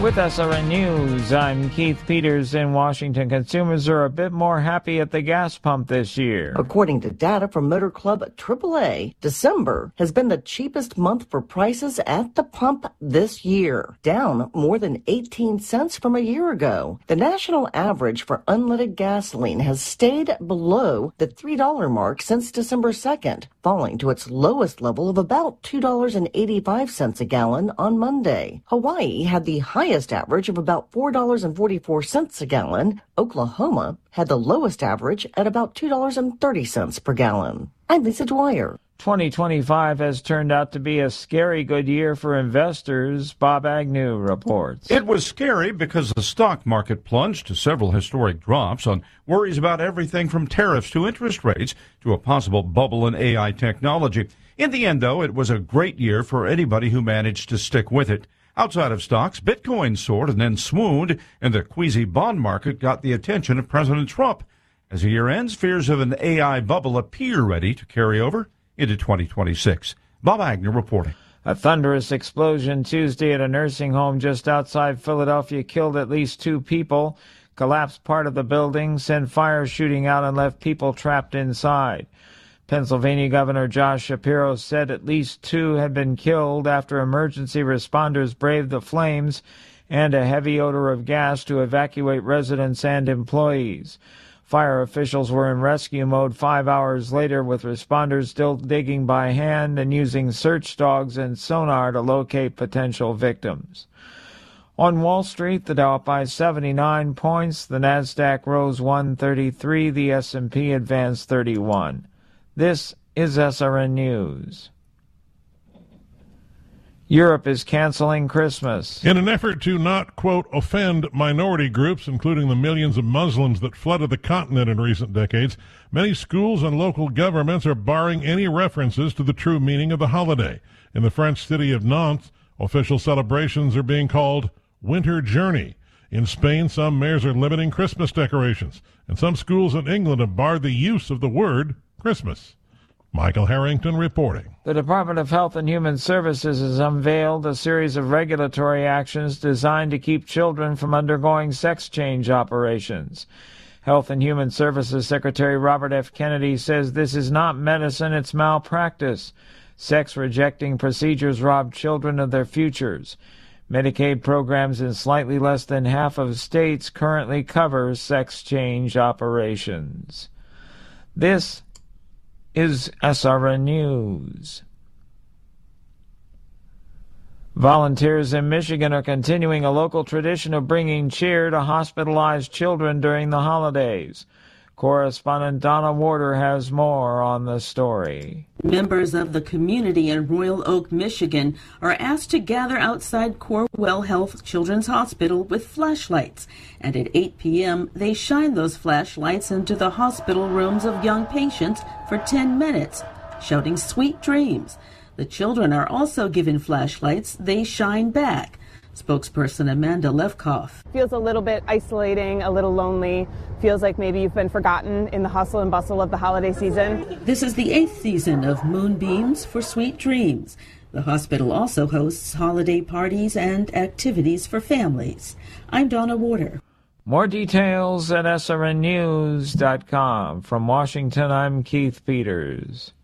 With SRN News, I'm Keith Peters in Washington. Consumers are a bit more happy at the gas pump this year. According to data from Motor Club AAA, December has been the cheapest month for prices at the pump this year, down more than 18 cents from a year ago. The national average for unleaded gasoline has stayed below the $3 mark since December 2nd, falling to its lowest level of about $2.85 a gallon on Monday. Hawaii had the highest average of about $4.44 a gallon. Oklahoma had the lowest average at about $2.30 per gallon. I'm Lisa Dwyer. 2025 has turned out to be a scary good year for investors, Bob Agnew reports. It was scary because the stock market plunged to several historic drops on worries about everything from tariffs to interest rates to a possible bubble in AI technology. In the end, though, it was a great year for anybody who managed to stick with it. Outside of stocks, Bitcoin soared and then swooned, and the queasy bond market got the attention of President Trump. As the year ends, fears of an AI bubble appear ready to carry over into 2026. Bob Agnew reporting. A thunderous explosion Tuesday at a nursing home just outside Philadelphia killed at least 2 people, collapsed part of the building, sent fire shooting out, and left people trapped inside. Pennsylvania Governor Josh Shapiro said at least 2 had been killed after emergency responders braved the flames and a heavy odor of gas to evacuate residents and employees. Fire officials were in rescue mode 5 hours later, with responders still digging by hand and using search dogs and sonar to locate potential victims. On Wall Street, the Dow up by 79 points, the Nasdaq rose 133, the S&P advanced 31. This is SRN News. Europe is canceling Christmas. In an effort to not, quote, offend minority groups, including the millions of Muslims that flooded the continent in recent decades, many schools and local governments are barring any references to the true meaning of the holiday. In the French city of Nantes, official celebrations are being called Winter Journey. In Spain, some mayors are limiting Christmas decorations, and some schools in England have barred the use of the word Christmas. Michael Harrington reporting. The Department of Health and Human Services has unveiled a series of regulatory actions designed to keep children from undergoing sex change operations. Health and Human Services Secretary Robert F. Kennedy says this is not medicine, it's malpractice. Sex-rejecting procedures rob children of their futures. Medicaid programs in slightly less than half of states currently cover sex change operations. This is SRN News. Volunteers in Michigan are continuing a local tradition of bringing cheer to hospitalized children during the holidays. Correspondent Donna Warder has more on the story. Members of the community in Royal Oak, Michigan, are asked to gather outside Corewell Health Children's Hospital with flashlights. And at 8 p.m., they shine those flashlights into the hospital rooms of young patients for 10 minutes, shouting sweet dreams. The children are also given flashlights they shine back. Spokesperson Amanda Levkoff. Feels a little bit isolating, a little lonely. Feels like maybe you've been forgotten in the hustle and bustle of the holiday season. This is the 8th season of Moonbeams for Sweet Dreams. The hospital also hosts holiday parties and activities for families. I'm Donna Warder. More details at srnnews.com. From Washington, I'm Keith Peters.